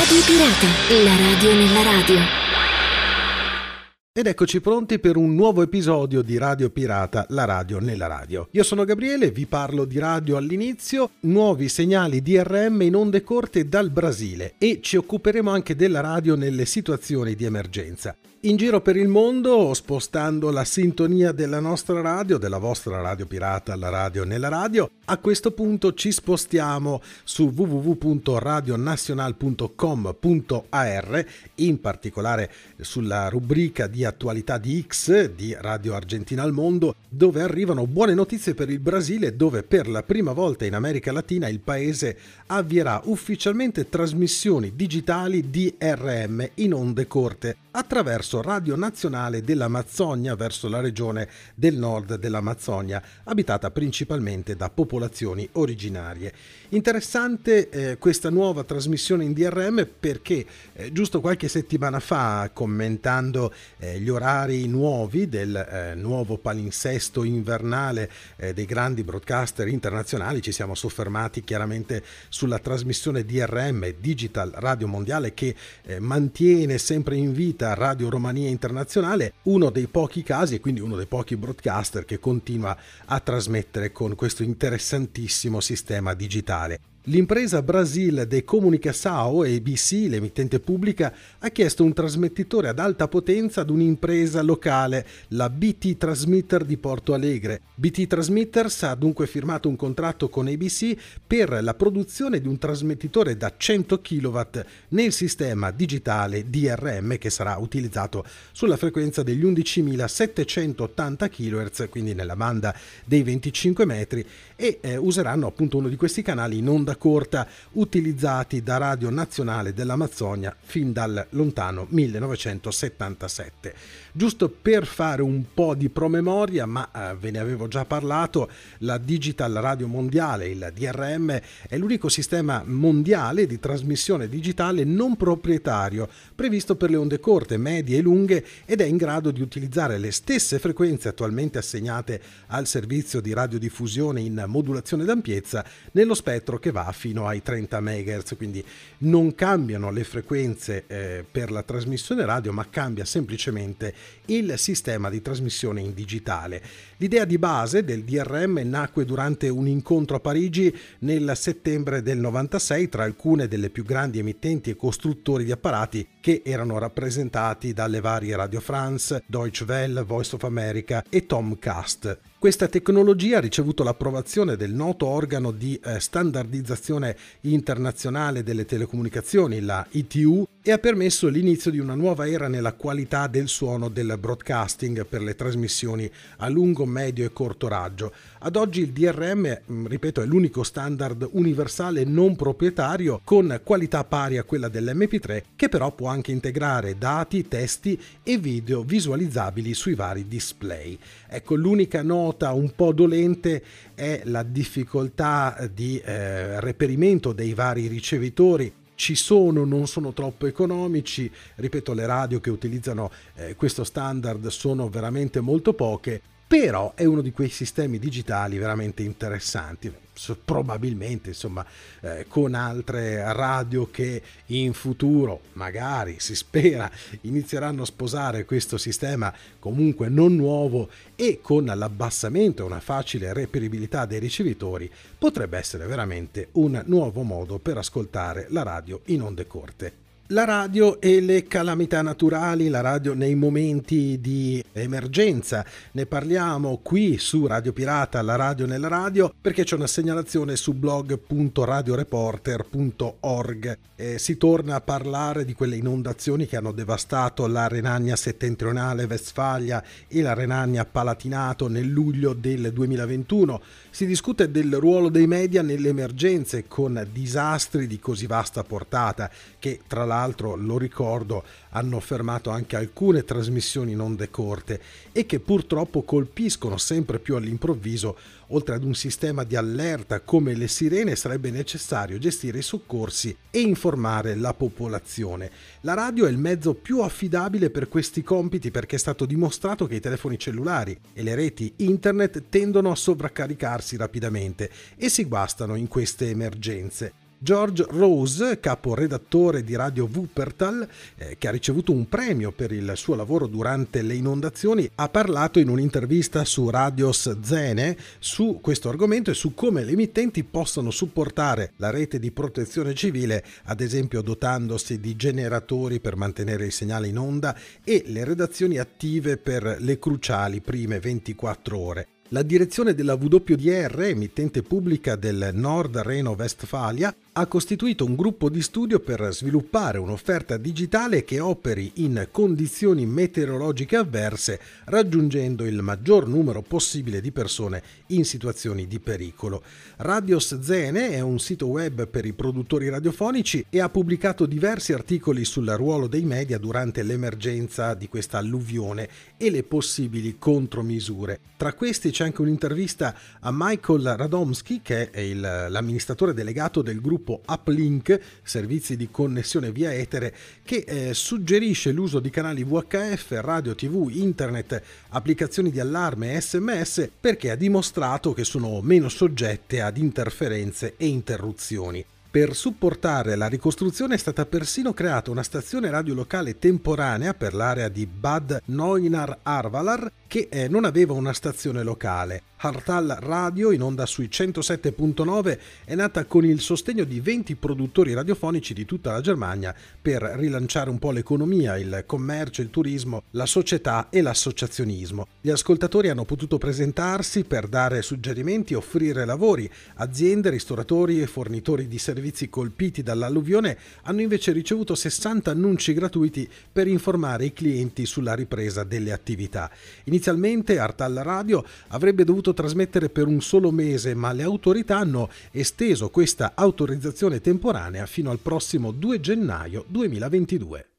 Radio Pirata, la radio nella radio. Ed eccoci pronti per un nuovo episodio di Radio Pirata, la radio nella radio. Io sono Gabriele, vi parlo di radio all'inizio, nuovi segnali DRM in onde corte dal Brasile e ci occuperemo anche della radio nelle situazioni di emergenza. In giro per il mondo, spostando la sintonia della nostra radio, della vostra Radio Pirata, la radio nella radio, a questo punto ci spostiamo su www.radionacional.com.ar, in particolare sulla rubrica di attualità di X di Radio Argentina al Mondo, dove arrivano buone notizie per il Brasile, dove per la prima volta in America Latina il paese avvierà ufficialmente trasmissioni digitali DRM in onde corte attraverso Radio Nazionale dell'Amazzonia verso la regione del nord dell'Amazzonia, abitata principalmente da popolazioni originarie. Interessante questa nuova trasmissione in DRM perché giusto qualche settimana fa, commentando gli orari nuovi del nuovo palinsesto invernale dei grandi broadcaster internazionali, ci siamo soffermati chiaramente sulla trasmissione DRM, Digital Radio Mondiale, che mantiene sempre in vita Radio Romania Internazionale, uno dei pochi casi e quindi uno dei pochi broadcaster che continua a trasmettere con questo interessantissimo sistema digitale. L'impresa Brasil de Comunicação, ABC, l'emittente pubblica, ha chiesto un trasmettitore ad alta potenza ad un'impresa locale, la BT Transmitter di Porto Alegre. BT Transmitters ha dunque firmato un contratto con ABC per la produzione di un trasmettitore da 100 kW nel sistema digitale DRM che sarà utilizzato sulla frequenza degli 11.780 kHz, quindi nella banda dei 25 metri, e useranno appunto uno di questi canali in onda corta utilizzati da Radio Nazionale dell'Amazzonia fin dal lontano 1977. Giusto per fare un po' di promemoria, ma ve ne avevo già parlato, la Digital Radio Mondiale, il DRM, è l'unico sistema mondiale di trasmissione digitale non proprietario previsto per le onde corte, medie e lunghe ed è in grado di utilizzare le stesse frequenze attualmente assegnate al servizio di radiodiffusione in modulazione d'ampiezza nello spettro che va fino ai 30 MHz, quindi non cambiano le frequenze per la trasmissione radio, ma cambia semplicemente il sistema di trasmissione in digitale. L'idea di base del DRM nacque durante un incontro a Parigi nel settembre del 96 tra alcune delle più grandi emittenti e costruttori di apparati che erano rappresentati dalle varie Radio France, Deutsche Welle, Voice of America e Tomcast. Questa tecnologia ha ricevuto l'approvazione del noto organo di standardizzazione internazionale delle telecomunicazioni, la ITU, e ha permesso l'inizio di una nuova era nella qualità del suono del broadcasting per le trasmissioni a lungo, medio e corto raggio. Ad oggi il DRM, ripeto, è l'unico standard universale non proprietario con qualità pari a quella dell'MP3, che però può anche integrare dati, testi e video visualizzabili sui vari display. Ecco, l'unica nota un po' dolente è la difficoltà di reperimento dei vari ricevitori. Ci sono, non sono troppo economici, ripeto, le radio che utilizzano questo standard sono veramente molto poche, però è uno di quei sistemi digitali veramente interessanti, probabilmente insomma con altre radio che in futuro magari si spera inizieranno a sposare questo sistema comunque non nuovo e con l'abbassamento e una facile reperibilità dei ricevitori potrebbe essere veramente un nuovo modo per ascoltare la radio in onde corte. La radio e le calamità naturali, la radio nei momenti di emergenza, ne parliamo qui su Radio Pirata, la radio nella radio, perché c'è una segnalazione su blog.radioreporter.org. Si torna a parlare di quelle inondazioni che hanno devastato la Renania settentrionale Westfalia e la Renania Palatinato nel luglio del 2021. Si discute del ruolo dei media nelle emergenze con disastri di così vasta portata che tra l'altro, lo ricordo, hanno fermato anche alcune trasmissioni in onde corte e che purtroppo colpiscono sempre più all'improvviso. Oltre ad un sistema di allerta come le sirene sarebbe necessario gestire i soccorsi e informare la popolazione. La radio è il mezzo più affidabile per questi compiti perché è stato dimostrato che i telefoni cellulari e le reti internet tendono a sovraccaricarsi rapidamente e si guastano in queste emergenze. George Rose, caporedattore di Radio Wuppertal, che ha ricevuto un premio per il suo lavoro durante le inondazioni, ha parlato in un'intervista su Radios Zene su questo argomento e su come le emittenti possano supportare la rete di protezione civile, ad esempio dotandosi di generatori per mantenere il segnale in onda e le redazioni attive per le cruciali prime 24 ore. La direzione della WDR, emittente pubblica del Nord Reno-Westfalia, ha costituito un gruppo di studio per sviluppare un'offerta digitale che operi in condizioni meteorologiche avverse, raggiungendo il maggior numero possibile di persone in situazioni di pericolo. Radios Zene è un sito web per i produttori radiofonici e ha pubblicato diversi articoli sul ruolo dei media durante l'emergenza di questa alluvione e le possibili contromisure. Tra questi c'è anche un'intervista a Michael Radomski, che è l'amministratore delegato del gruppo Uplink, servizi di connessione via etere, che suggerisce l'uso di canali VHF, radio, TV, internet, applicazioni di allarme e SMS perché ha dimostrato che sono meno soggette ad interferenze e interruzioni. Per supportare la ricostruzione è stata persino creata una stazione radio locale temporanea per l'area di Bad Neuenahr-Arvalar che non aveva una stazione locale. Hartal Radio, in onda sui 107.9, è nata con il sostegno di 20 produttori radiofonici di tutta la Germania per rilanciare un po' l'economia, il commercio, il turismo, la società e l'associazionismo. Gli ascoltatori hanno potuto presentarsi per dare suggerimenti e offrire lavori. Aziende, ristoratori e fornitori di servizi colpiti dall'alluvione hanno invece ricevuto 60 annunci gratuiti per informare i clienti sulla ripresa delle attività. Inizialmente Hartal Radio avrebbe dovuto trasmettere per un solo mese, ma le autorità hanno esteso questa autorizzazione temporanea fino al prossimo 2 gennaio 2022.